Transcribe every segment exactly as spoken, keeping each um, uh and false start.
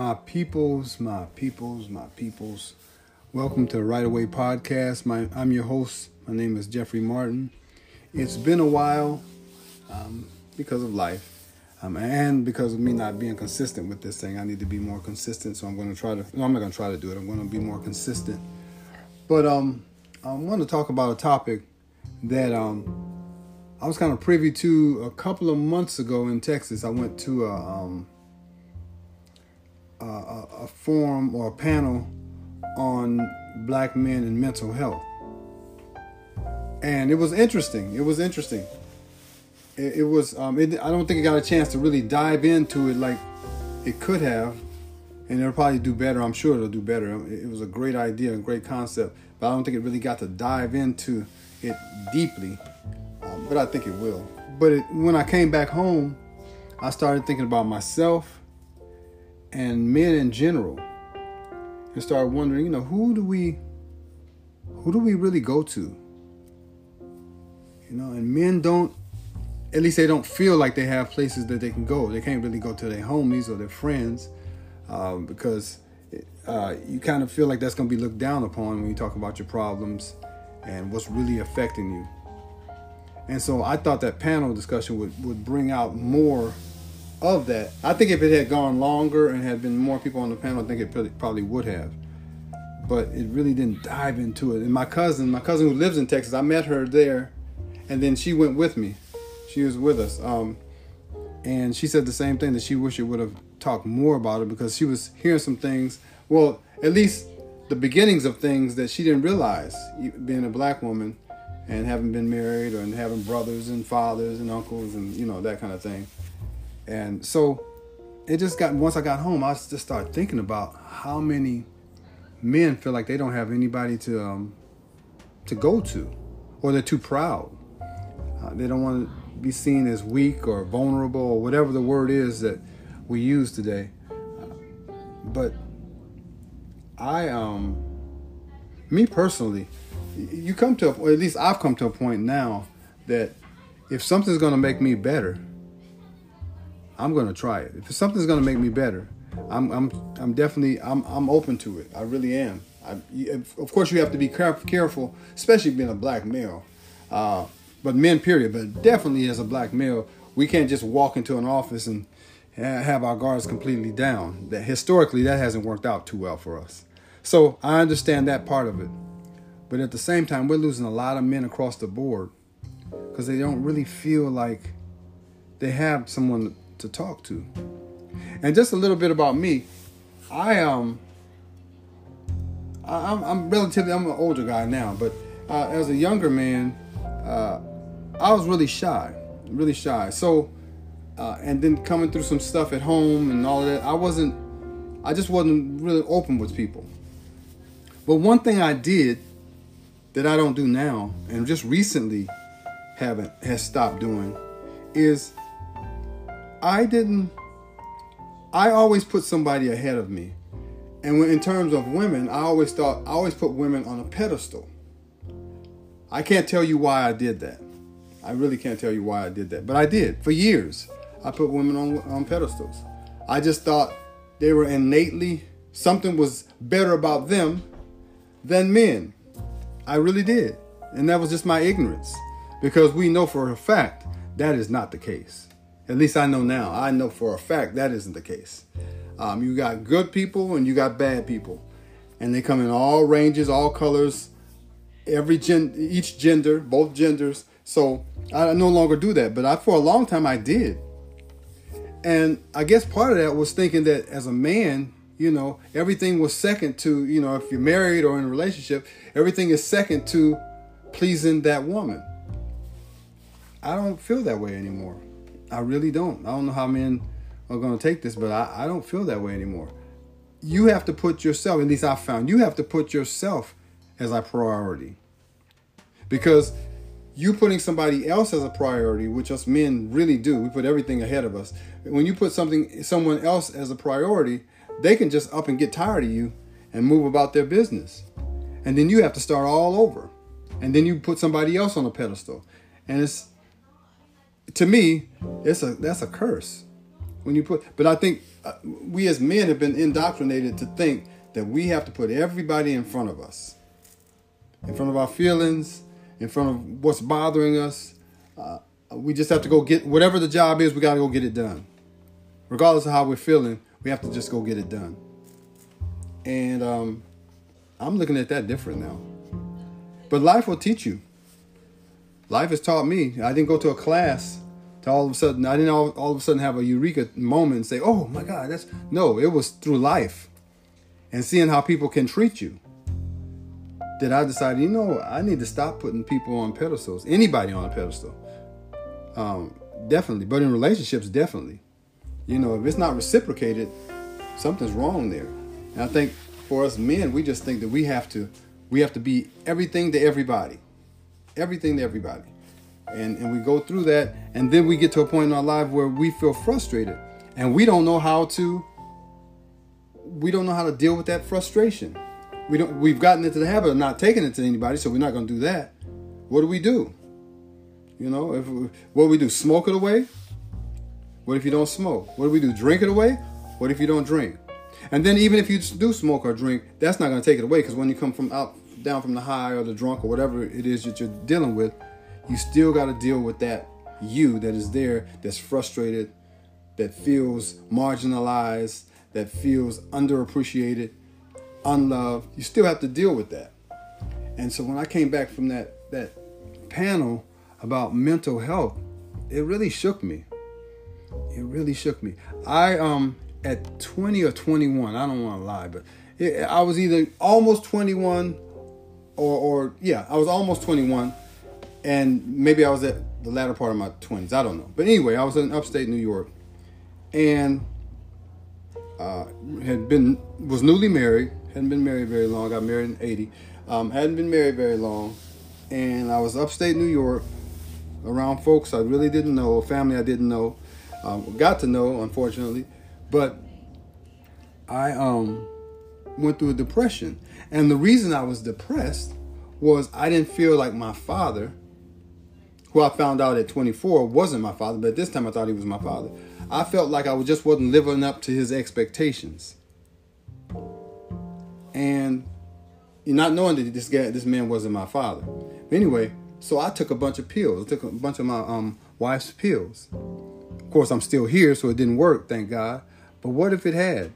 My peoples, my peoples, my peoples. Welcome to Right Away Podcast. My, I'm your host. My name is Jeffrey Martin. It's been a while um, because of life um, and because of me not being consistent with this thing. I need to be more consistent, so I'm going to try to, no, I'm not going to try to do it. I'm going to be more consistent. But um, I want to talk about a topic that um, I was kind of privy to a couple of months ago in Texas. I went to a... Um, A, a forum or a panel on black men and mental health. And it was interesting. It was interesting. It, it was, um, it, I don't think I got a chance to really dive into it like it could have. And it'll probably do better. I'm sure it'll do better. It, it was a great idea, a great concept. But I don't think it really got to dive into it deeply. Um, but I think it will. But it, when I came back home, I started thinking about myself and men in general, and started wondering, you know, who do we, who do we really go to? You know, and men don't, at least they don't feel like they have places that they can go. They can't really go to their homies or their friends uh, because uh, you kind of feel like that's going to be looked down upon when you talk about your problems and what's really affecting you. And so I thought that panel discussion would, would bring out more of that. I think if it had gone longer and had been more people on the panel, I think it probably would have. But it really didn't dive into it. And my cousin, my cousin who lives in Texas, I met her there, and then she went with me. She was with us. Um, and she said the same thing, that she wished it would have talked more about it because she was hearing some things, well, at least the beginnings of things that she didn't realize, being a black woman and having been married or having brothers and fathers and uncles and, you know, that kind of thing. And so it just got, once I got home, I just started thinking about how many men feel like they don't have anybody to um, to go to, or they're too proud. Uh, they don't want to be seen as weak or vulnerable or whatever the word is that we use today. Uh, but I, um, me personally, you come to, a, or at least I've come to a point now that if something's going to make me better, I'm going to try it. If something's going to make me better, I'm I'm I'm definitely I'm I'm open to it. I really am. I, of course, you have to be careful, especially being a black male. Uh, but men, period. But definitely as a black male, we can't just walk into an office and have our guards completely down. That historically, that hasn't worked out too well for us. So I understand that part of it. But at the same time, we're losing a lot of men across the board because they don't really feel like they have someone to talk to. And just a little bit about me, I um I, I'm, I'm relatively I'm an older guy now, but uh, as a younger man, uh, I was really shy, really shy. So uh, and then coming through some stuff at home and all of that, I wasn't, I just wasn't really open with people. But one thing I did that I don't do now, and just recently haven't has stopped doing, is I didn't, I always put somebody ahead of me. And when, in terms of women, I always thought, I always put women on a pedestal. I can't tell you why I did that. I really can't tell you why I did that. But I did. For years, I put women on, on pedestals. I just thought they were innately, something was better about them than men. I really did. And that was just my ignorance. Because we know for a fact that is not the case. At least I know now. I know for a fact that isn't the case. Um, you got good people and you got bad people. And they come in all ranges, all colors, every gen- each gender, both genders. So I no longer do that. But I, for a long time, I did. And I guess part of that was thinking that as a man, you know, everything was second to, you know, if you're married or in a relationship, everything is second to pleasing that woman. I don't feel that way anymore. I really don't. I don't know how men are going to take this, but I, I don't feel that way anymore. You have to put yourself, at least I found, you have to put yourself as a priority. Because you putting somebody else as a priority, which us men really do, we put everything ahead of us. When you put something, someone else as a priority, they can just up and get tired of you and move about their business. And then you have to start all over. And then you put somebody else on a pedestal. And it's, to me, it's a that's a curse. When you put, but I think uh, we as men have been indoctrinated to think that we have to put everybody in front of us, in front of our feelings, in front of what's bothering us. Uh, we just have to go get whatever the job is. We got to go get it done, regardless of how we're feeling. We have to just go get it done. And um, I'm looking at that different now. But life will teach you. Life has taught me. I didn't go to a class to all of a sudden, I didn't all, all of a sudden have a eureka moment and say, oh my God, that's, no, it was through life and seeing how people can treat you that I decided, you know, I need to stop putting people on pedestals, anybody on a pedestal. Um, definitely. But in relationships, definitely. You know, if it's not reciprocated, something's wrong there. And I think for us men, we just think that we have to, we have to be everything to everybody, everything to everybody. And, and we go through that, and then we get to a point in our life where we feel frustrated, and we don't know how to, we don't know how to deal with that frustration. We don't, we've gotten into the habit of not taking it to anybody, so we're not going to do that. What do we do? You know, if we, what do we do? Smoke it away? What if you don't smoke? What do we do? Drink it away? What if you don't drink? And then even if you do smoke or drink, that's not going to take it away, because when you come from out down from the high or the drunk or whatever it is that you're dealing with, you still got to deal with that you that is there, that's frustrated, that feels marginalized, that feels underappreciated, unloved. You still have to deal with that. And so when I came back from that that panel about mental health, it really shook me. It really shook me. I um at twenty or twenty-one, I don't want to lie, but it, I was either almost twenty-one or or yeah, I was almost twenty-one. And maybe I was at the latter part of my twenties. I don't know. But anyway, I was in upstate New York, and uh, had been was newly married. Hadn't been married very long. Got married in eighty. Um, hadn't been married very long, and I was upstate New York, around folks I really didn't know, a family I didn't know, um, got to know, unfortunately. But I um, went through a depression, and the reason I was depressed was I didn't feel like my father, who I found out at twenty-four wasn't my father, but at this time I thought he was my father. I felt like I just wasn't living up to his expectations. And not knowing that this guy, this man wasn't my father. But anyway, so I took a bunch of pills. I took a bunch of my um, wife's pills. Of course, I'm still here, so it didn't work, thank God. But what if it had?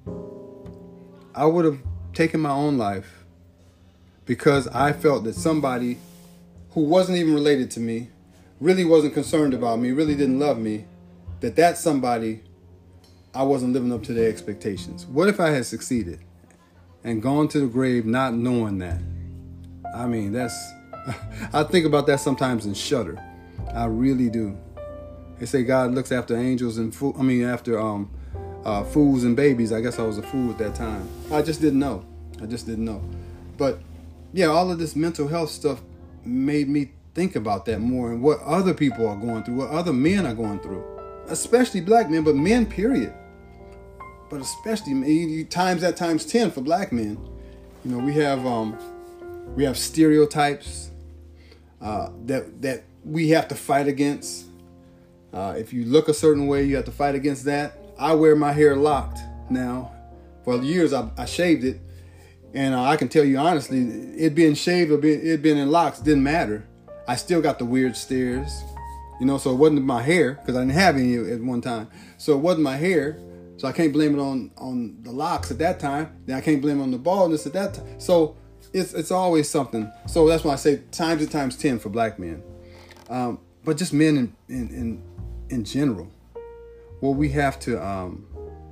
I would have taken my own life because I felt that somebody who wasn't even related to me, really wasn't concerned about me, really didn't love me, that that somebody, I wasn't living up to their expectations. What if I had succeeded and gone to the grave not knowing that? I mean, that's, I think about that sometimes and shudder. I really do. They say God looks after angels and, fo- I mean, after um, uh, fools and babies. I guess I was a fool at that time. I just didn't know. I just didn't know. But yeah, all of this mental health stuff made me think about that more and what other people are going through, what other men are going through, especially black men, but men, period. But especially you times that times ten for black men. You know, we have um, we have stereotypes uh, that that we have to fight against. Uh, if you look a certain way, you have to fight against that. I wear my hair locked now. For years, I, I shaved it. And uh, I can tell you honestly, it being shaved or being, it being in locks didn't matter. I still got the weird stares, you know, so it wasn't my hair because I didn't have any at one time. So it wasn't my hair. So I can't blame it on, on the locks at that time. Then I can't blame it on the baldness at that time. So it's it's always something. So that's why I say times and times ten for black men. Um, but just men in, in, in, in general, what we have to um,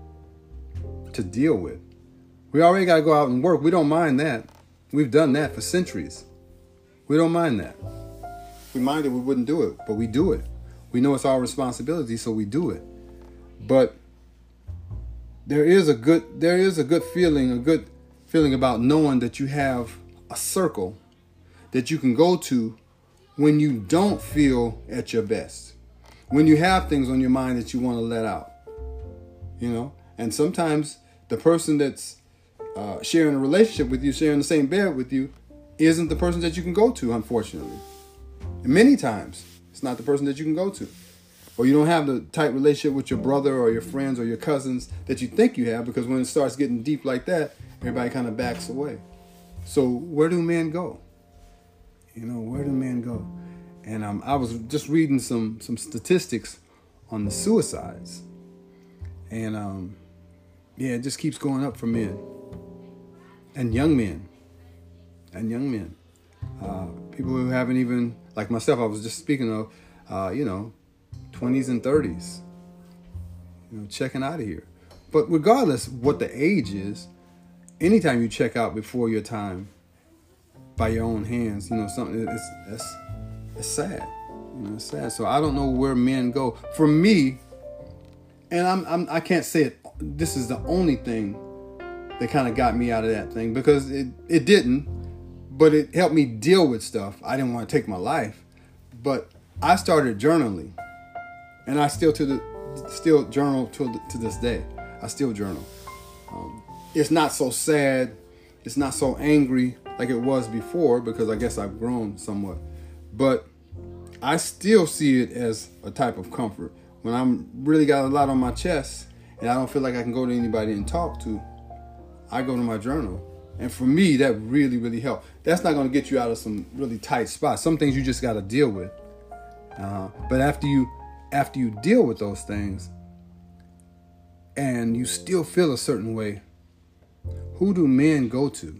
to deal with. We already got to go out and work. We don't mind that. We've done that for centuries. We don't mind that. If we minded, we wouldn't do it, but we do it. We know it's our responsibility, so we do it. But there is a good, there is a good feeling, a good feeling about knowing that you have a circle that you can go to when you don't feel at your best, when you have things on your mind that you want to let out, you know. And sometimes the person that's Uh, sharing a relationship with you, sharing the same bed with you, isn't the person that you can go to, unfortunately. And many times, it's not the person that you can go to. or you don't have the tight relationship with your brother or your friends or your cousins that you think you have, because when it starts getting deep like that, everybody kind of backs away. So where do men go? You know, where do men go? And um, I was just reading some some statistics on the suicides, and um, yeah, it just keeps going up for men and young men and young men. Uh, people who haven't even, like myself, I was just speaking of, uh, you know, twenties and thirties, you know, checking out of here. But regardless what the age is, anytime you check out before your time by your own hands, you know, something it's that's it's sad. You know, it's sad. So I don't know where men go. For me, and I'm, I'm I can't say it. This is the only thing that kind of got me out of that thing, because it it didn't, but it helped me deal with stuff. I didn't want to take my life, but I started journaling, and I still to the still journal to to this day. I still journal. Um, it's not so sad. It's not so angry like it was before, because I guess I've grown somewhat. But I still see it as a type of comfort. When I'm really got a lot on my chest and I don't feel like I can go to anybody and talk to, I go to my journal. And for me, that really, really helped. That's not going to get you out of some really tight spots. Some things you just got to deal with. Uh, but after you, after you deal with those things and you still feel a certain way, who do men go to?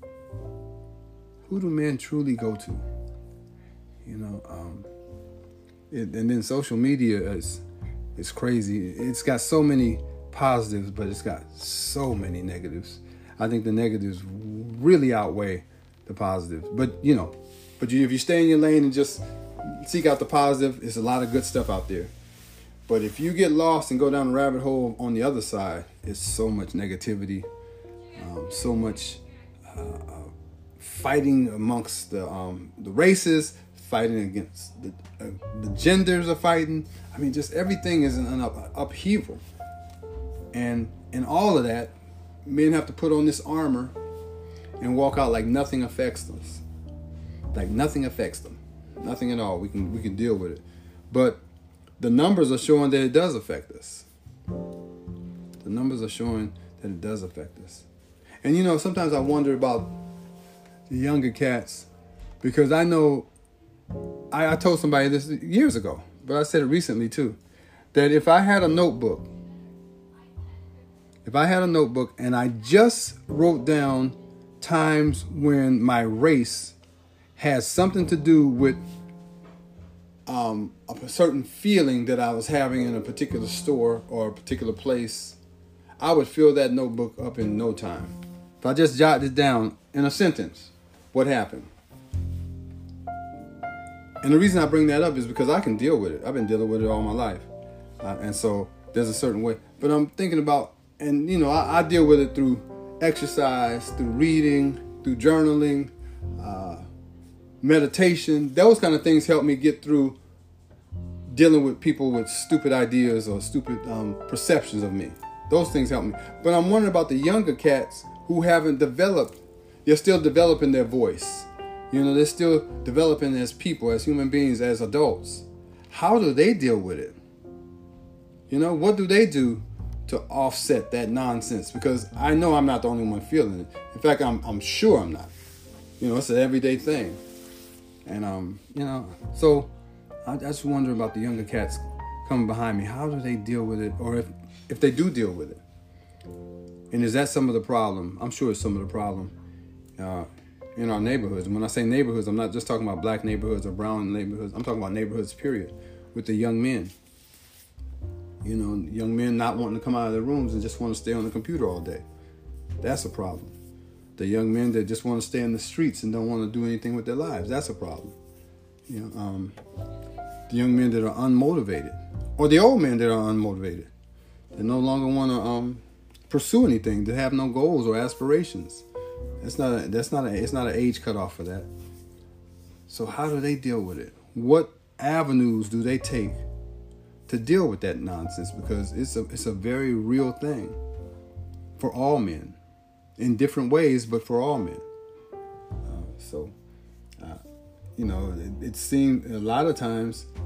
Who do men truly go to? You know, um, it, and then social media is is crazy. It's got so many positives, but it's got so many negatives. I think the negatives really outweigh the positives. But you know, but you, if you stay in your lane and just seek out the positive, there's a lot of good stuff out there. But if you get lost and go down the rabbit hole on the other side, it's so much negativity, um, so much uh, uh, fighting amongst the um, the races. Fighting against the, uh, the genders are fighting. I mean, just everything is an up, upheaval. And in all of that, men have to put on this armor and walk out like nothing affects us. Like nothing affects them. Nothing at all. We can we can deal with it. But the numbers are showing that it does affect us. The numbers are showing that it does affect us. And you know, sometimes I wonder about the younger cats, because I know I, I told somebody this years ago, but I said it recently too, that if I had a notebook, if I had a notebook and I just wrote down times when my race has something to do with um, a certain feeling that I was having in a particular store or a particular place, I would fill that notebook up in no time. If I just jotted it down in a sentence, what happened? And the reason I bring that up is because I can deal with it. I've been dealing with it all my life. Uh, and so there's a certain way. But I'm thinking about, and you know, I, I deal with it through exercise, through reading, through journaling, uh, meditation. Those kind of things help me get through dealing with people with stupid ideas or stupid um, perceptions of me. Those things help me. But I'm wondering about the younger cats who haven't developed. They're still developing their voice. You know, they're still developing as people, as human beings, as adults. How do they deal with it? You know, what do they do to offset that nonsense? Because I know I'm not the only one feeling it. In fact, I'm I'm sure I'm not. You know, it's an everyday thing. And, um, you know, so I, I just wonder about the younger cats coming behind me. How do they deal with it? Or if, if they do deal with it. And is that some of the problem? I'm sure it's some of the problem. Uh, in our neighborhoods. And when I say neighborhoods, I'm not just talking about black neighborhoods or brown neighborhoods. I'm talking about neighborhoods, period, with the young men. You know, young men not wanting to come out of their rooms and just want to stay on the computer all day. That's a problem. The young men that just want to stay in the streets and don't want to do anything with their lives. That's a problem. You know, um, the young men that are unmotivated, or the old men that are unmotivated, that no longer want to um, pursue anything, that have no goals or aspirations. That's not a, that's not a, it's not an age cutoff for that. So how do they deal with it? What avenues do they take to deal with that nonsense? Because it's a it's a very real thing for all men, in different ways, but for all men. Uh, so, uh, you know, it, it seems a lot of times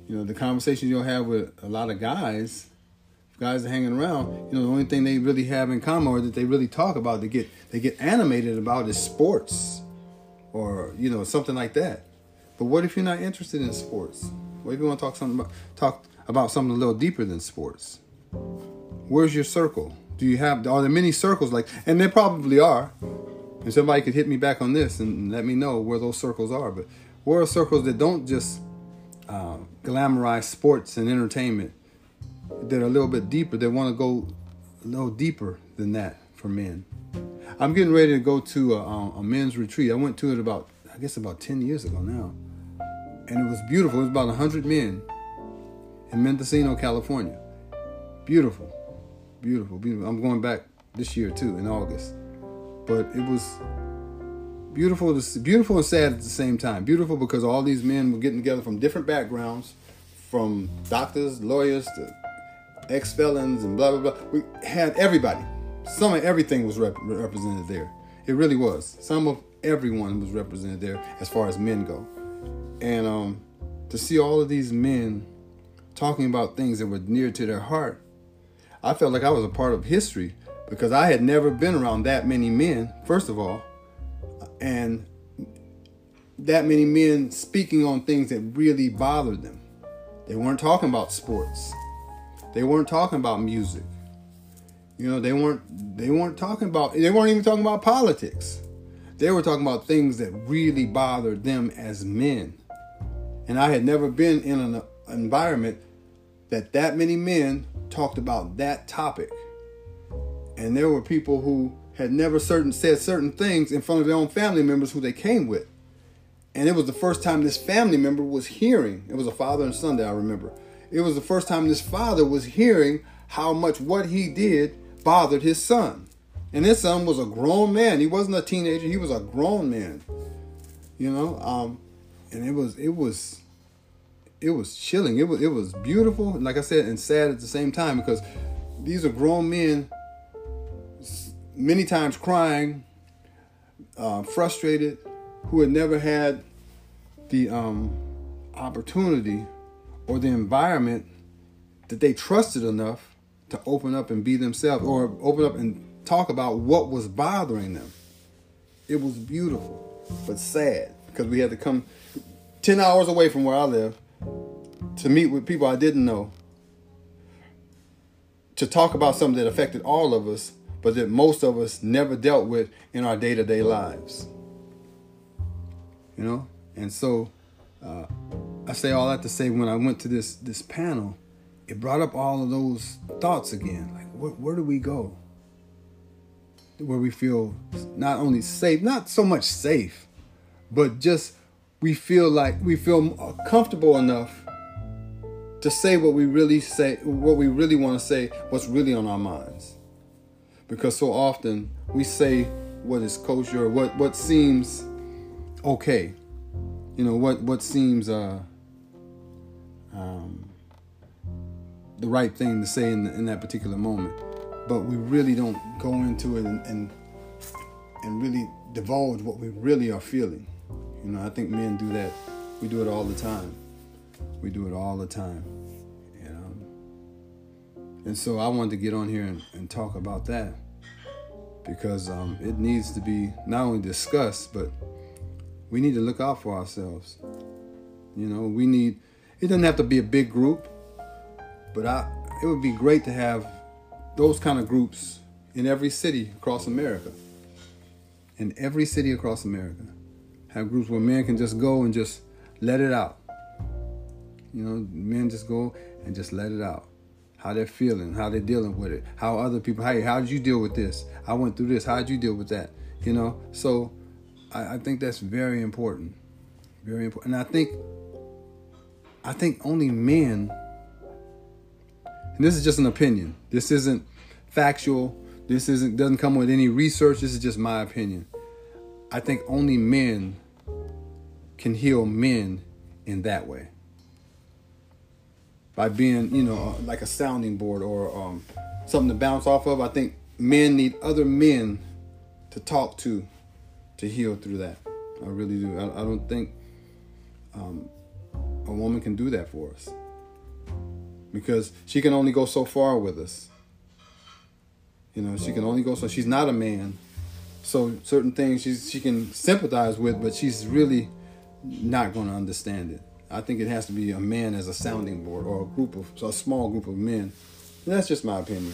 You know, the conversations you'll have with a lot of guys, guys are hanging around, you know, the only thing they really have in common or that they really talk about, they get they get animated about is sports or, you know, something like that. But what if you're not interested in sports? What if you want to talk something about, talk about something a little deeper than sports? Where's your circle? Do you have, are there many circles like, and there probably are, and somebody could hit me back on this and let me know where those circles are, but where are circles that don't just uh, glamorize sports and entertainment, that are a little bit deeper, that want to go a little deeper than that for men? I'm getting ready to go to a, a men's retreat. I went to it about, I guess about ten years ago now. And it was beautiful. It was about one hundred men in Mendocino, California. Beautiful. Beautiful, beautiful. I'm going back this year too, in August. But it was beautiful, beautiful and sad at the same time. Beautiful because all these men were getting together from different backgrounds, from doctors, lawyers, to ex-felons, and blah, blah, blah. We had everybody. Some of everything was rep- represented there. It really was. Some of everyone was represented there as far as men go. And um, to see all of these men talking about things that were near to their heart, I felt like I was a part of history because I had never been around that many men, first of all, and that many men speaking on things that really bothered them. They weren't talking about sports. They weren't talking about music. You know, they weren't they weren't talking about, they weren't even talking about politics. They were talking about things that really bothered them as men. And I had never been in an environment that that many men talked about that topic. And there were people who had never certain said certain things in front of their own family members who they came with. And it was the first time this family member was hearing, it was a father and son that I remember. It was the first time this father was hearing how much what he did bothered his son. And his son was a grown man. He wasn't a teenager. He was a grown man. You know, um, and it was it was it was chilling. It was it was beautiful, like I said, and sad at the same time because these are grown men, many times crying, uh, frustrated, who had never had the um, opportunity or the environment that they trusted enough to open up and be themselves, or open up and talk about what was bothering them. It was beautiful, but sad, because we had to come ten hours away from where I live to meet with people I didn't know, to talk about something that affected all of us, but that most of us never dealt with in our day-to-day lives. You know? And so uh, I say all that to say, when I went to this this panel, it brought up all of those thoughts again. Like, where, where do we go? Where we feel not only safe, not so much safe, but just we feel like we feel comfortable enough to say what we really say, what we really want to say, what's really on our minds. Because so often we say what is kosher, what what seems okay, you know, what what seems uh, um, the right thing to say in, in that particular moment. But we really don't go into it and, and and really divulge what we really are feeling. You know, I think men do that. We do it all the time. We do it all the time. You know? And so I wanted to get on here and, and talk about that, because um, it needs to be not only discussed, but we need to look out for ourselves. You know, we need, it doesn't have to be a big group, but I, it would be great to have those kind of groups in every city across America. In every city across America. Have groups where men can just go and just let it out. You know, men just go and just let it out. How they're feeling, how they're dealing with it. How other people, hey, how did you deal with this? I went through this. How did you deal with that? You know, so I, I think that's very important. Very important. And I think, I think only men, and this is just an opinion. This isn't factual. This isn't doesn't come with any research. This is just my opinion. I think only men can heal men in that way. By being, you know, like a sounding board or um, something to bounce off of. I think men need other men to talk to, to heal through that. I really do. I, I don't think, um, a woman can do that for us. Because she can only go so far with us. You know, she can only go so. She's not a man. So certain things she's, she can sympathize with, but she's really not going to understand it. I think it has to be a man as a sounding board, or a group of, so a small group of men. And that's just my opinion.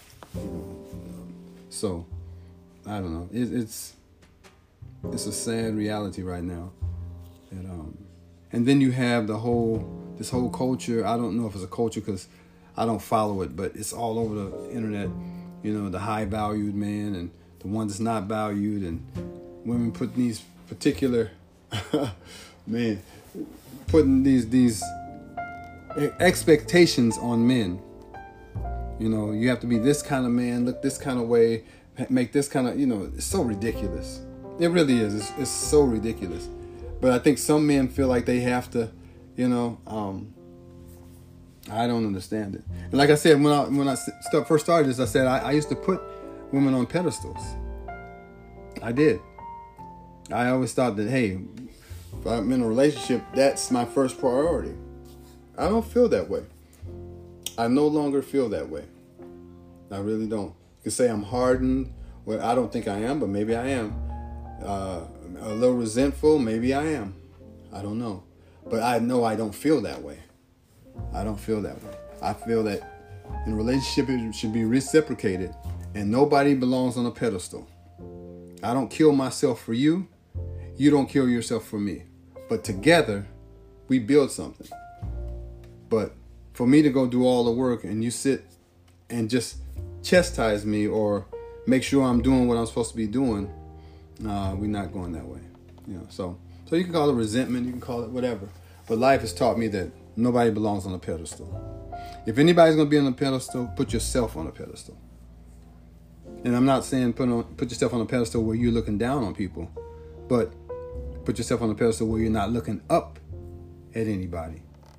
So, I don't know. It, it's it's a sad reality right now. And, um, and then you have the whole, this whole culture. I don't know if it's a culture because I don't follow it, but it's all over the internet. You know, the high valued man and the one that's not valued, and women putting these particular, man, putting these these expectations on men. You know, you have to be this kind of man, look this kind of way, make this kind of, you know, it's so ridiculous. It really is. It's, it's so ridiculous. But I think some men feel like they have to, you know, um, I don't understand it. And like I said, when I when I st- first started this, I said I, I used to put women on pedestals. I did. I always thought that, hey, if I'm in a relationship, that's my first priority. I don't feel that way. I no longer feel that way. I really don't. You can say I'm hardened. Well, I don't think I am, but maybe I am. Uh, a little resentful, maybe I am. I don't know. But I know I don't feel that way. I don't feel that way. I feel that in a relationship it should be reciprocated, and nobody belongs on a pedestal. I don't kill myself for you. You don't kill yourself for me. But together, we build something. But for me to go do all the work and you sit and just chastise me or make sure I'm doing what I'm supposed to be doing, nah, we're not going that way. You know, so so you can call it resentment, you can call it whatever. But life has taught me that nobody belongs on a pedestal. If anybody's going to be on a pedestal, put yourself on a pedestal. And I'm not saying put on put yourself on a pedestal where you're looking down on people, but put yourself on a pedestal where you're not looking up at anybody.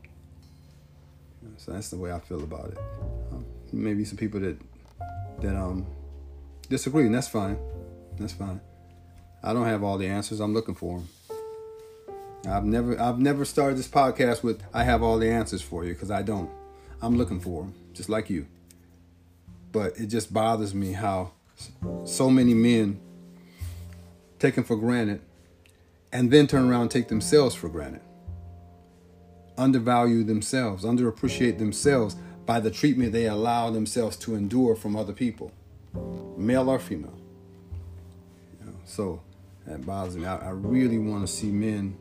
So that's the way I feel about it. Um, maybe some people that that um disagree, and that's fine. That's fine. I don't have all the answers. I'm looking for them. I've never I've never started this podcast with I have all the answers for you, because I don't. I'm looking for them, just like you. But it just bothers me how so many men take them for granted and then turn around and take themselves for granted. Undervalue themselves, underappreciate themselves by the treatment they allow themselves to endure from other people, male or female. You know, so that bothers me. I, I really want to see men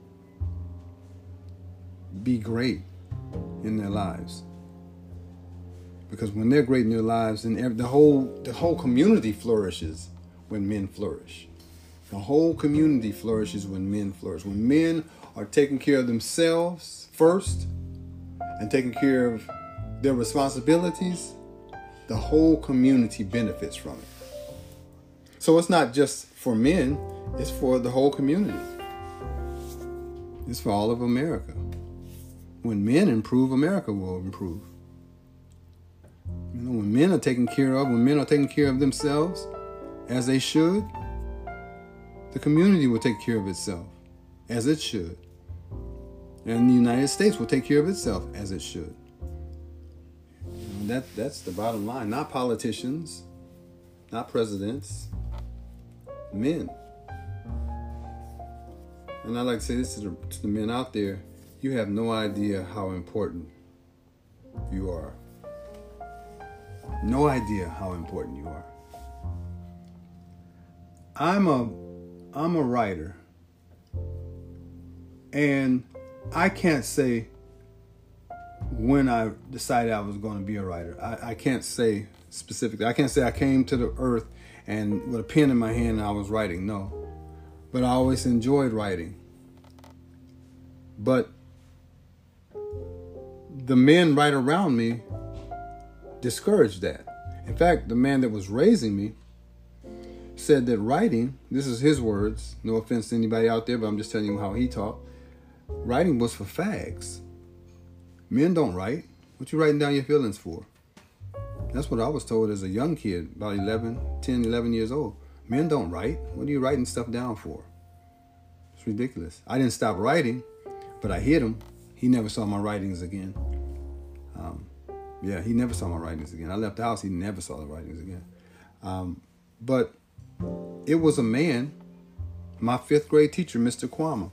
be great in their lives, because when they're great in their lives, then the whole the whole community flourishes when men flourish. The whole community flourishes when men flourish. When men are taking care of themselves first and taking care of their responsibilities, the whole community benefits from it. So it's not just for men, it's for the whole community. It's for all of America. When men improve, America will improve. You know, when men are taken care of, when men are taking care of themselves as they should, the community will take care of itself as it should. And the United States will take care of itself as it should. You know, that that's the bottom line. Not politicians, not presidents, men. And I like to say this to the, to the men out there: you have no idea how important you are. No idea how important you are. I'm a I'm a writer, and I can't say when I decided I was going to be a writer. I, I can't say specifically. I can't say I came to the earth and with a pen in my hand and I was writing. No. But I always enjoyed writing. But the men right around me discouraged that. In fact, the man that was raising me said that writing, this is his words, no offense to anybody out there, but I'm just telling you how he talked. Writing was for fags. Men don't write. What you writing down your feelings for? That's what I was told as a young kid, about eleven, ten, eleven years old. Men don't write. What are you writing stuff down for? It's ridiculous. I didn't stop writing, but I hit him. he never saw my writings again. Um, yeah, he never saw my writings again. I left the house. He never saw the writings again. Um, but it was a man, my fifth grade teacher, Mister Kwama.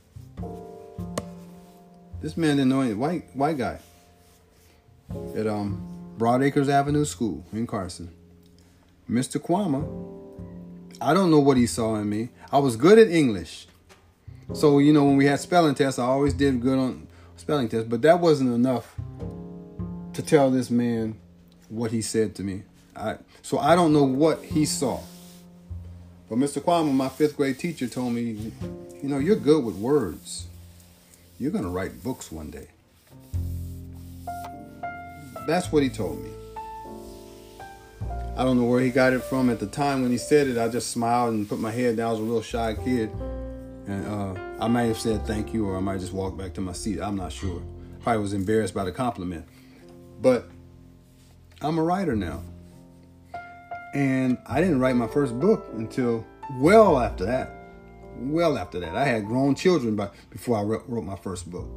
This man didn't know any white white guy at um, Broadacres Avenue School in Carson. Mister Kwama, I don't know what he saw in me. I was good at English. So, you know, when we had spelling tests, I always did good on spelling tests. But that wasn't enough to tell this man what he said to me. I, so I don't know what he saw. But Mister Kwama, my fifth grade teacher, told me, you know, you're good with words. You're going to write books one day. That's what he told me. I don't know where he got it from. At the time when he said it, I just smiled and put my head down. I was a real shy kid. And uh, I might have said thank you, or I might just walk back to my seat. I'm not sure. Probably was embarrassed by the compliment. But I'm a writer now. And I didn't write my first book until well after that. Well after that. I had grown children by, before I wrote my first book.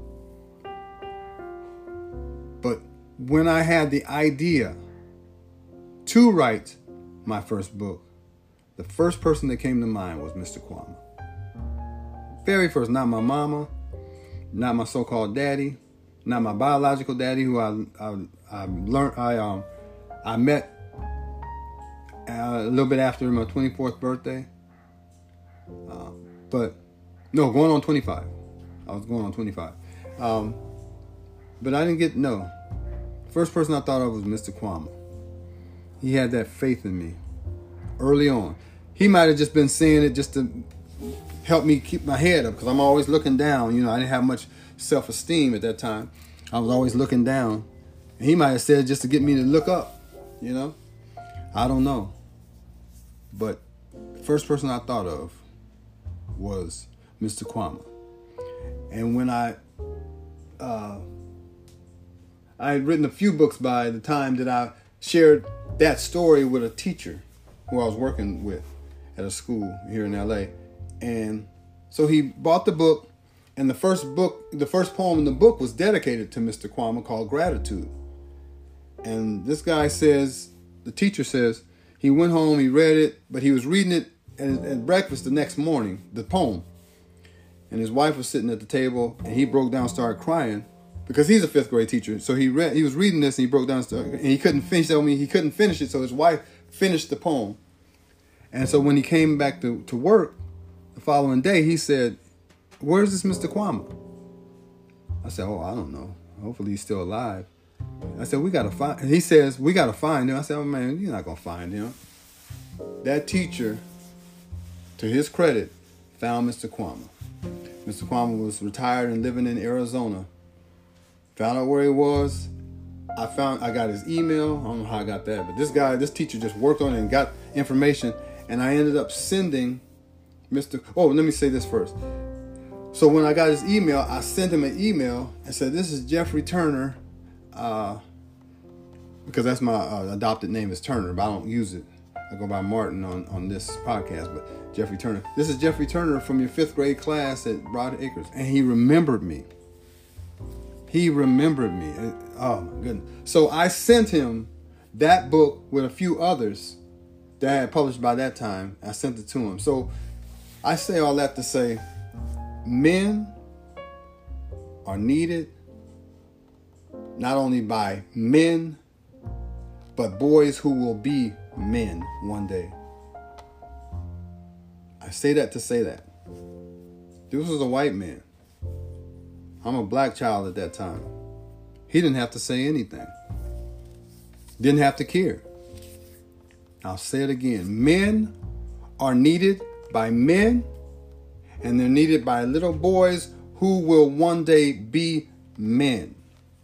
But when I had the idea to write my first book, the first person that came to mind was Mister Kwama. Very first, not my mama, not my so-called daddy, not my biological daddy, who I I, I learned I um I met uh, a little bit after my twenty-fourth birthday. Uh, but no, going on twenty-five. I was going on twenty-five. Um, but I didn't get no. First person I thought of was Mister Kwama. He had that faith in me early on. He might have just been saying it just to help me keep my head up, because I'm always looking down. You know, I didn't have much self-esteem at that time. I was always looking down. And he might have said it just to get me to look up, you know. I don't know. But the first person I thought of was Mister Kwama. And when I, uh, I had written a few books by the time that I shared that story with a teacher who I was working with at a school here in L A. And so he bought the book, and the first book, the first poem in the book was dedicated to Mister Kwama, called Gratitude. And this guy says, the teacher says, he went home, he read it, but he was reading it at, at breakfast the next morning, the poem. And his wife was sitting at the table, and he broke down, started crying, because he's a fifth grade teacher. So he read, he was reading this, and he broke down, and, started, and he couldn't finish it. I mean, he couldn't finish it, so his wife finished the poem. And so when he came back to, to work the following day, he said, "Where's this Mister Kwama?" I said, "Oh, I don't know. Hopefully he's still alive." I said, "We got to find," he says, "We got to find him." I said, "Oh man, you're not going to find him." That teacher, to his credit, found Mister Kwama. Mister Kwama was retired and living in Arizona. Found out where he was. I found, I got his email. I don't know how I got that, but this guy, this teacher just worked on it and got information. And I ended up sending Mister Oh, let me say this first. So when I got his email, I sent him an email and said, "This is Jeffrey Turner," uh, because that's my uh, adopted name is Turner, but I don't use it. I go by Martin on, on this podcast, but Jeffrey Turner. "This is Jeffrey Turner from your fifth grade class at Broadacres." And he remembered me. He remembered me. Oh my goodness. So I sent him that book with a few others that I had published by that time. I sent it to him. So I say all that to say, men are needed not only by men, but boys who will be men one day. I say that to say that. This was a white man. I'm a black child at that time. He didn't have to say anything. Didn't have to care. I'll say it again. Men are needed by men, and they're needed by little boys who will one day be men.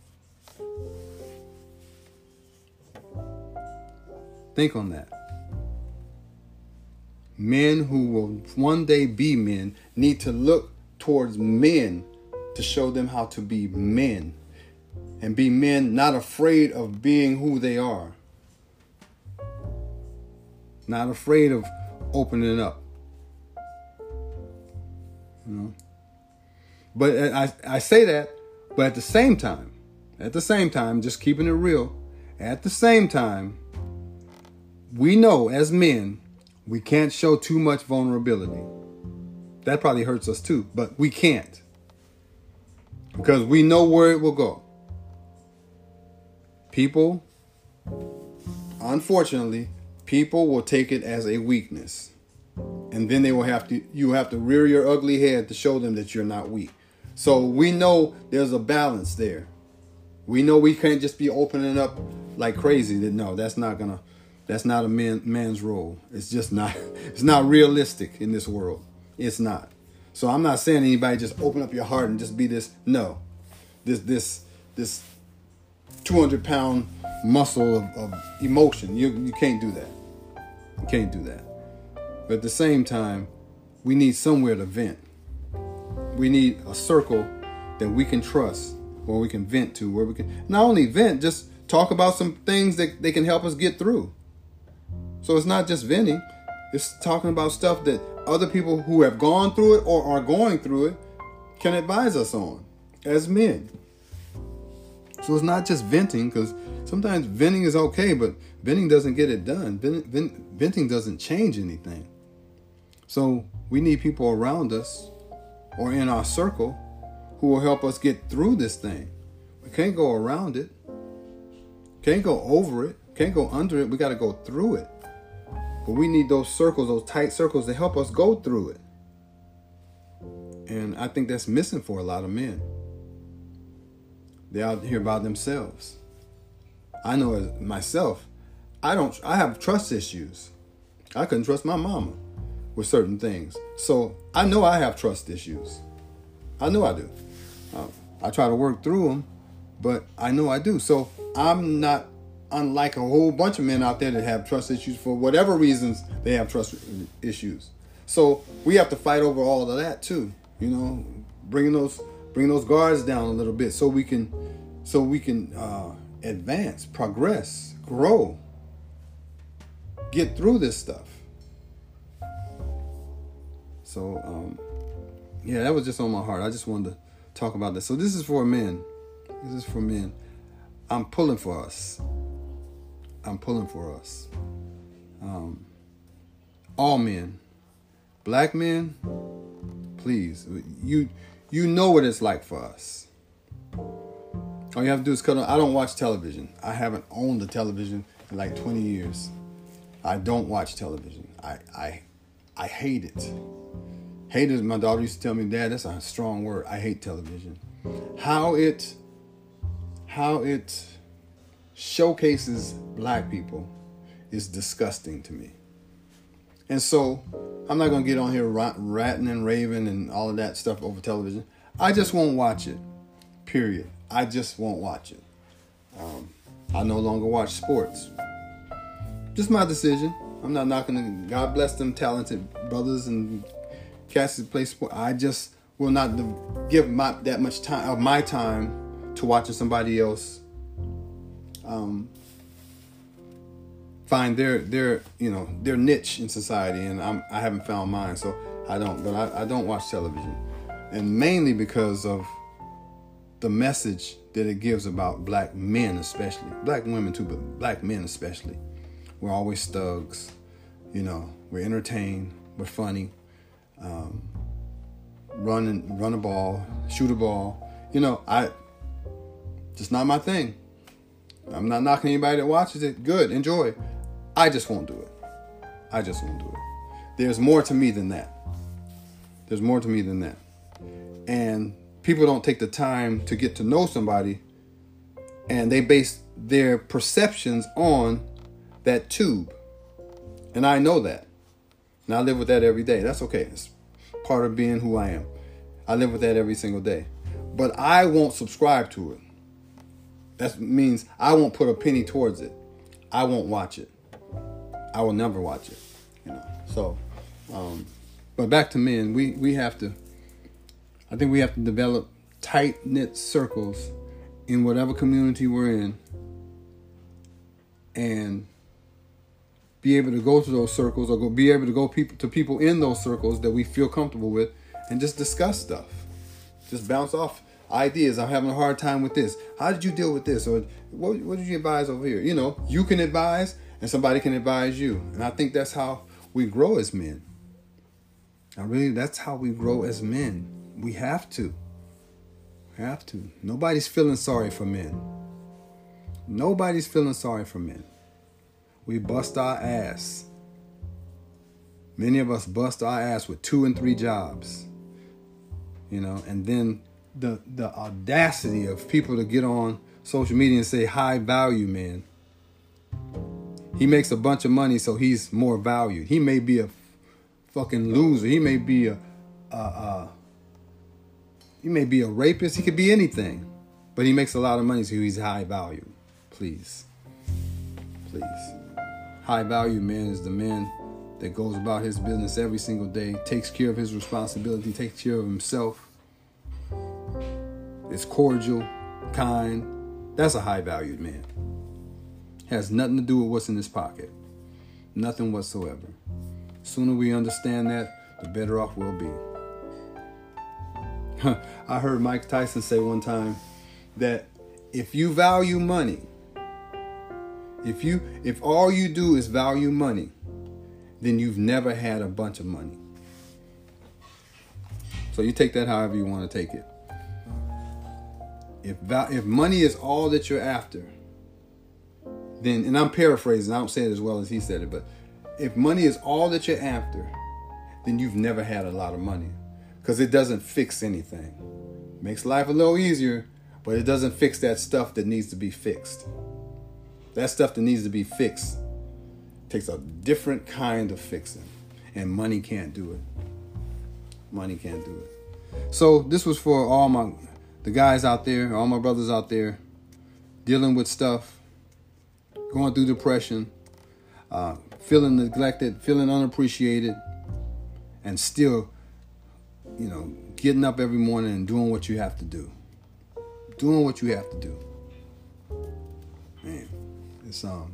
Think on that. Men who will one day be men need to look towards men to show them how to be men. And be men not afraid of being who they are. Not afraid of opening up. You know? But I, I say that But at the same time, at the same time, just keeping it real, at the same time, we know as men, we can't show too much vulnerability. That probably hurts us too, but we can't. Because we know where it will go. People, unfortunately, people will take it as a weakness. And then they will have to, you have to rear your ugly head to show them that you're not weak. So we know there's a balance there. We know we can't just be opening up like crazy. That no, that's not gonna, that's not a man, man's role. It's just not, it's not realistic in this world. It's not. So I'm not saying anybody just open up your heart and just be this. No, this this this two hundred pound muscle of, of emotion. You you can't do that. You can't do that. But at the same time, we need somewhere to vent. We need a circle that we can trust, where we can vent to, where we can not only vent, just talk about some things that they can help us get through. So it's not just venting. It's talking about stuff that other people who have gone through it or are going through it can advise us on as men. So it's not just venting, because sometimes venting is okay, but venting doesn't get it done. Venting doesn't change anything. So we need people around us or in our circle who will help us get through this thing. We can't go around it. Can't go over it. Can't go under it. We got to go through it. But we need those circles, those tight circles, to help us go through it. And I think that's missing for a lot of men. They're out here by themselves. I know as myself, I don't. I have trust issues. I couldn't trust my mama with certain things. So I know I have trust issues. I know I do. Uh, I try to work through them, but I know I do. So I'm not unlike a whole bunch of men out there that have trust issues for whatever reasons they have trust issues. So we have to fight over all of that too. You know, bringing those bring those guards down a little bit so we can so we can uh, advance, progress, grow, get through this stuff. So um, yeah, that was just on my heart. I just wanted to talk about this. So this is for men. This is for men. I'm pulling for us. I'm pulling for us. Um, all men, black men, please, you you know what it's like for us. All you have to do is cut on. I don't watch television. I haven't owned a television in like twenty years. I don't watch television. I I I hate it. Hate it. My daughter used to tell me, Dad, that's a strong word. I hate television. How it how it showcases black people is disgusting to me. And so I'm not going to get on here rat- ratting and raving and all of that stuff over television. I just won't watch it. Period. I just won't watch it. Um, I no longer watch sports. Just my decision. I'm not knocking them. God bless them talented brothers and cats that play sport. I just will not give my, that much time of my time to watching somebody else um, find their their you know their niche in society, and I'm, I haven't found mine, so I don't. But I, I don't watch television, and mainly because of the message that it gives about black men, especially black women too, but black men especially. We're always thugs, you know. We're entertained. We're funny. Um, run and run a ball, shoot a ball. You know, I just not my thing. I'm not knocking anybody that watches it. Good, enjoy. I just won't do it. I just won't do it. There's more to me than that. There's more to me than that. And people don't take the time to get to know somebody, and they base their perceptions on that tube. And I know that. And I live with that every day. That's okay. It's part of being who I am. I live with that every single day. But I won't subscribe to it. That means I won't put a penny towards it. I won't watch it. I will never watch it. You know. So, um, but back to men, we, we have to, I think we have to develop tight-knit circles in whatever community we're in, and be able to go to those circles, or go be able to go people to people in those circles that we feel comfortable with, and just discuss stuff. Just bounce off ideas. I'm having a hard time with this. How did you deal with this? Or what, what did you advise over here? You know, you can advise and somebody can advise you. And I think that's how we grow as men. I really, that's how we grow as men. We have to. We have to. Nobody's feeling sorry for men. Nobody's feeling sorry for men. We bust our ass. Many of us bust our ass with two and three jobs. You know, and then the the audacity of people to get on social media and say high value man. He makes a bunch of money, so he's more valued. He may be a fucking loser. He may be a, a, a he may be a rapist. He could be anything, but he makes a lot of money, so he's high value. Please, please, high value man is the man that goes about his business every single day, takes care of his responsibility, takes care of himself, is cordial, kind. That's a high valued man. Has nothing to do with what's in his pocket. Nothing whatsoever. The sooner we understand that, the better off we'll be. I heard Mike Tyson say one time that if you value money, if you if all you do is value money, then you've never had a bunch of money. So you take that however you want to take it. If if money is all that you're after, then, and I'm paraphrasing, I don't say it as well as he said it, but if money is all that you're after, then you've never had a lot of money, because it doesn't fix anything. Makes life a little easier, but it doesn't fix that stuff that needs to be fixed. That stuff that needs to be fixed takes a different kind of fixing, and money can't do it. Money can't do it. So this was for all my the guys out there, all my brothers out there dealing with stuff, going through depression, uh, feeling neglected, feeling unappreciated, and still, you know, getting up every morning and doing what you have to do. Doing what you have to do. Man, it's um.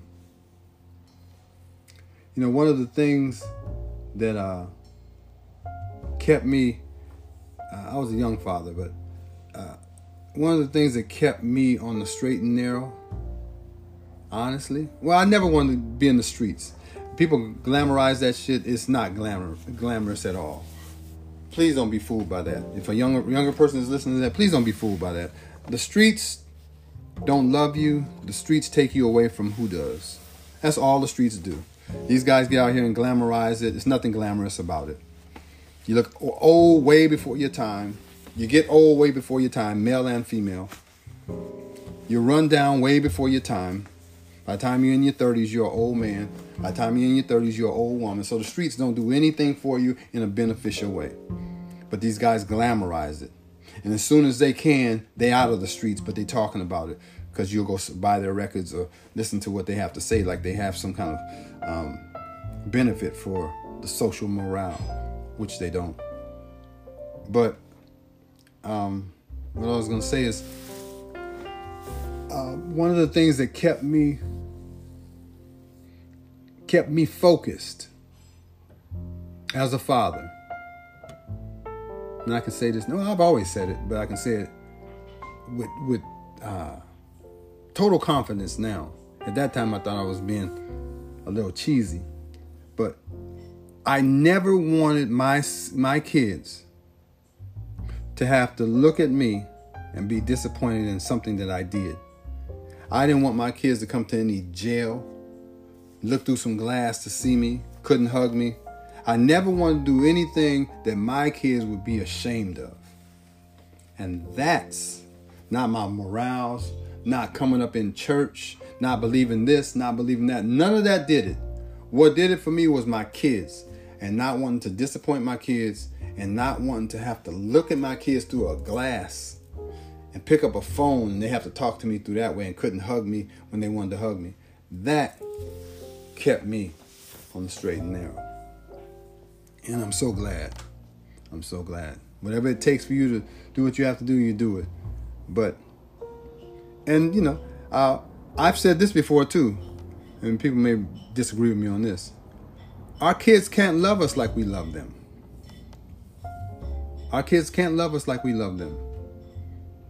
You know, one of the things that uh, kept me, uh, I was a young father, but uh, one of the things that kept me on the straight and narrow, honestly, well, I never wanted to be in the streets. People glamorize that shit. It's not glamour, glamorous at all. Please don't be fooled by that. If a younger younger person is listening to that, please don't be fooled by that. The streets don't love you. The streets take you away from who does. That's all the streets do. These guys get out here and glamorize it. There's nothing glamorous about it. You look old way before your time. You get old way before your time, male and female. You run down way before your time. By the time you're in your thirties, you're an old man. By the time you're in your thirties, you're an old woman. So the streets don't do anything for you in a beneficial way. But these guys glamorize it. And as soon as they can, they out of the streets, but they talking about it. Because you'll go buy their records or listen to what they have to say, like they have some kind of um, benefit for the social morale, which they don't. But um, what I was going to say is, uh, one of the things that kept me kept me focused as a father, and I can say this, no, I've always said it, but I can say it with with uh, total confidence now. At that time, I thought I was being a little cheesy, but I never wanted my my kids to have to look at me and be disappointed in something that I did. I didn't want my kids to come to any jail, look through some glass to see me, couldn't hug me. I never wanted to do anything that my kids would be ashamed of. And that's not my morals, not coming up in church, not believing this, not believing that. None of that did it. What did it for me was my kids, and not wanting to disappoint my kids, and not wanting to have to look at my kids through a glass and pick up a phone and they have to talk to me through that way and couldn't hug me when they wanted to hug me. That kept me on the straight and narrow. And I'm so glad. I'm so glad. Whatever it takes for you to do what you have to do, you do it. But, and you know, uh, I've said this before too, and people may disagree with me on this. Our kids can't love us like we love them. Our kids can't love us like we love them.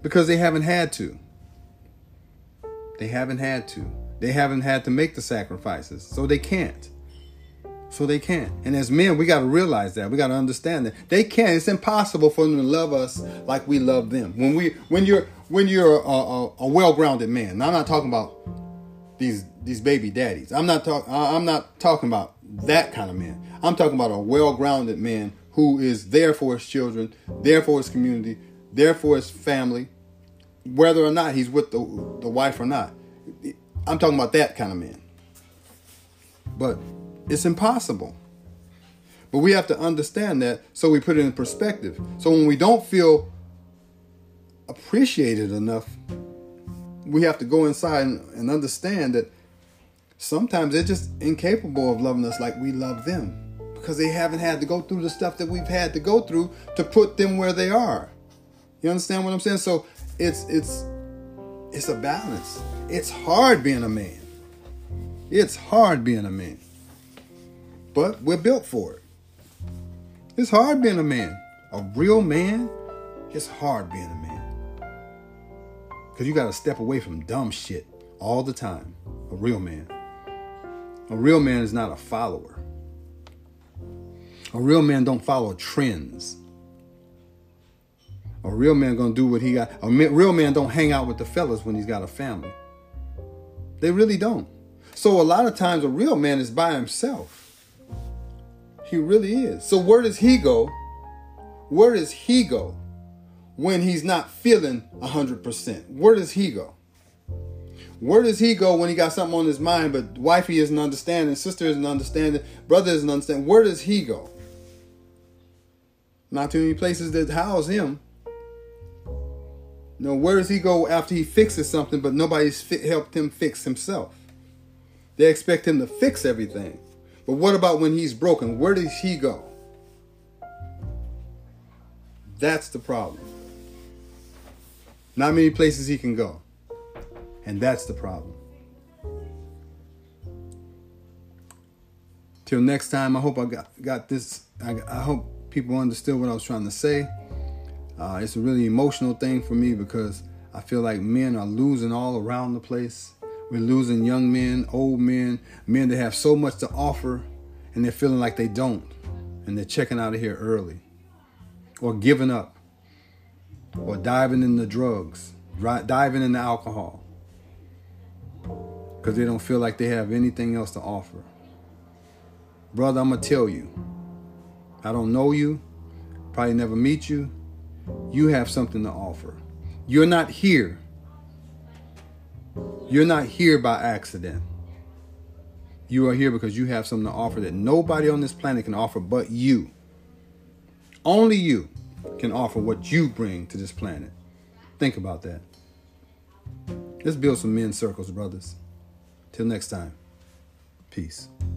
because they haven't had to. They haven't had to. They haven't had to make the sacrifices. So they can't. So they can't. And as men, we got to realize that. We got to understand that. They can't. It's impossible for them to love us like we love them. When we, when you're, when you're a, a, a well-grounded man. Now, I'm not talking about these these baby daddies. I'm not talking. I'm not talking about that kind of man. I'm talking about a well-grounded man who is there for his children, there for his community, there for his family, whether or not he's with the the wife or not. I'm talking about that kind of man. But it's impossible. But we have to understand that, so we put it in perspective. So when we don't feel appreciated enough, we have to go inside and, and understand that sometimes they're just incapable of loving us like we love them, because they haven't had to go through the stuff that we've had to go through to put them where they are. You understand what I'm saying? So it's it's it's a balance. It's hard being a man. It's hard being a man. But we're built for it. It's hard being a man. A real man, it's hard being a man. Because you got to step away from dumb shit all the time. A real man. A real man is not a follower. A real man don't follow trends. A real man gonna do what he got. A real man don't hang out with the fellas when he's got a family. They really don't. So a lot of times a real man is by himself. He really is. So where does he go? Where does he go when he's not feeling one hundred percent? Where does he go? Where does he go when he got something on his mind, but wifey isn't understanding, sister isn't understanding, brother isn't understanding? Where does he go? Not too many places that house him. No, where does he go after he fixes something, but nobody's fi- helped him fix himself? They expect him to fix everything. But what about when he's broken? Where does he go? That's the problem. Not many places he can go. And that's the problem. Till next time, I hope I got, got this. I, I hope people understood what I was trying to say. Uh, it's a really emotional thing for me because I feel like men are losing all around the place. We're losing young men, old men, men that have so much to offer, and they're feeling like they don't. And they're checking out of here early. Or giving up. Or diving into drugs. Diving into alcohol. Because they don't feel like they have anything else to offer. Brother, I'm going to tell you. I don't know you. Probably never meet you. You have something to offer. You're not here. You're not here by accident. You are here because you have something to offer that nobody on this planet can offer but you. Only you can offer what you bring to this planet. Think about that. Let's build some men's circles, brothers. Till next time. Peace.